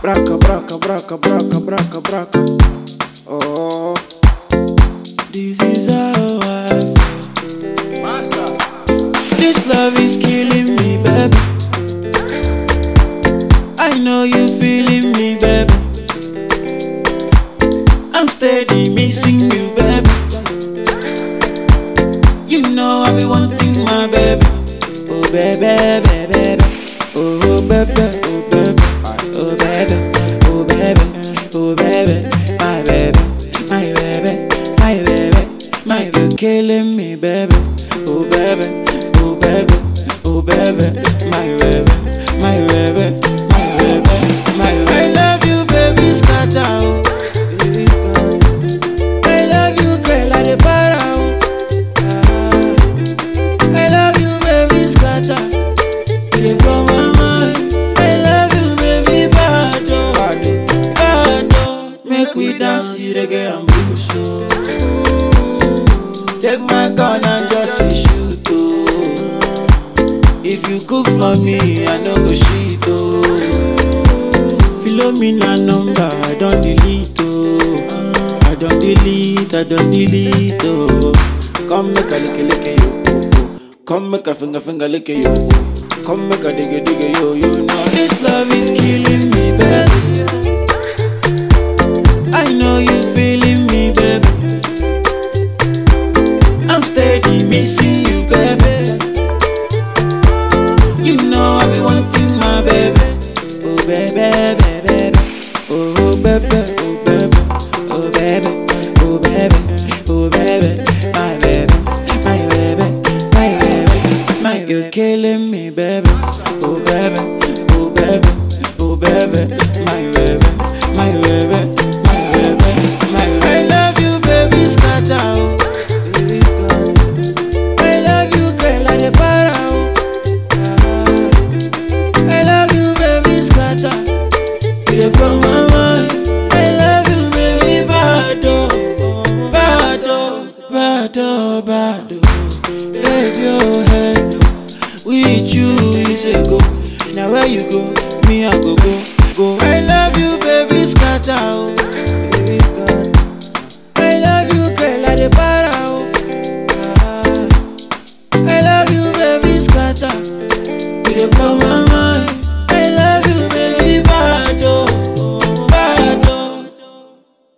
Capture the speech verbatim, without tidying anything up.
Braca, braca, braca, braca, braca, braca. Oh, this is how I feel. Master, this love is killing me, baby. I know you feeling me, baby. I'm steady missing you, baby. You know I be wanting my baby. Oh baby, baby, baby. Oh baby, oh baby. Oh baby, oh baby, oh baby, my baby, my baby, my baby, my baby, killing me, baby. Oh baby, oh baby, oh baby, my baby, my baby, my baby, my baby. I love you, baby, scatter. Baby, I love you, girl, like the para. I love you, baby, scatter. You blow my mind. Make we dance the reggae and blues, so take my gun and just shoot, oh. If you cook for me, I no go shit, oh. Follow me na number, I don't delete, oh. I don't delete, I don't delete, oh. Come make a lick a lick yo, oh. Come make a finger finger lick yo, oh. Come make a digga digga yo, you know this love is killing me, baby. I know you feeling me, baby. I'm steady missing you, baby. You know I be wanting my baby. Oh baby, baby, baby. Oh baby, oh baby, oh baby, oh baby, oh baby, my baby, my baby, my baby, my baby. You're killing me, baby. Oh baby, oh baby, oh baby, my baby, my baby. I love you, baby, scatter. Baby, God. I love you, girl, like the para. I love you, baby, scatter. You blow my mind. I love you, baby, bado, bado, bado, bado. Baby, your head, with you is a go. Now where you go, me I go go, go. I love you, baby, scatter.